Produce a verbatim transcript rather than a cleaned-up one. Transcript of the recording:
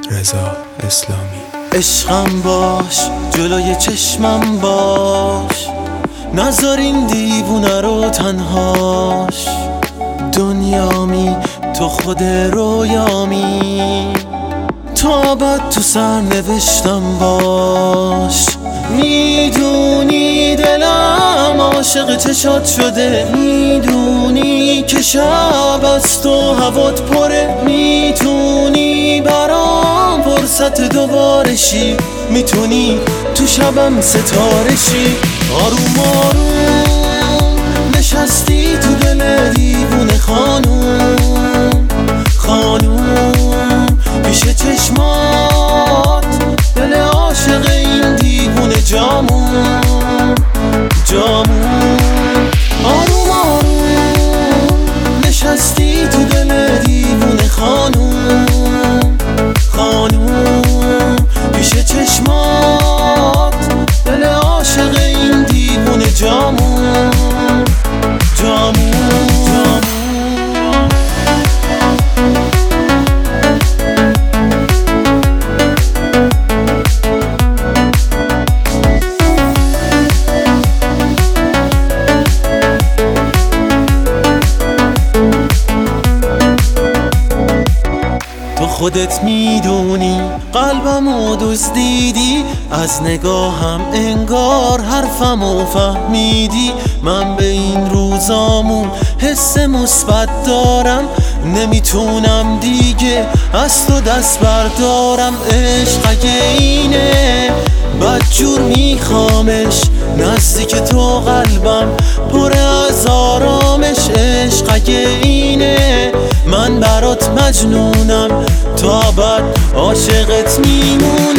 رضا اسلامی. عشقم باش، جلوی چشمم باش، نذار این دیوونه رو تنهاش. دنیامی تو خود رویامی، تو ابد تو سر نوشتم باش. میدونی دلم عاشق چشات شده، میدونی که شب از تو هوات پره، میتونی برام فرصت دوبارشی، میتونی تو شبم ستارشی. آروم آروم نشستی تو دل دیوونه خانوم، خانوم پیش چشمات دل عاشق این دیوونه جامون، جامون. آروم آروم نشستی تو دل دیوونه خانوم، خانوم پیش چشمات دل عاشق این دیوونه جامون، جامون، جامون. خودت میدونی قلبمو دزدیدی، از نگاهم انگار حرفمو فهمیدی. من به این روزامون حس مثبت دارم، نمیتونم دیگه از تو دست بردارم. عشق اگه اینه بدجور میخوامش، نزدیک تو قلبم پر از آرامش. عشق اگه اینه من برات مجنونم، تا ابد عاشقت میمونم.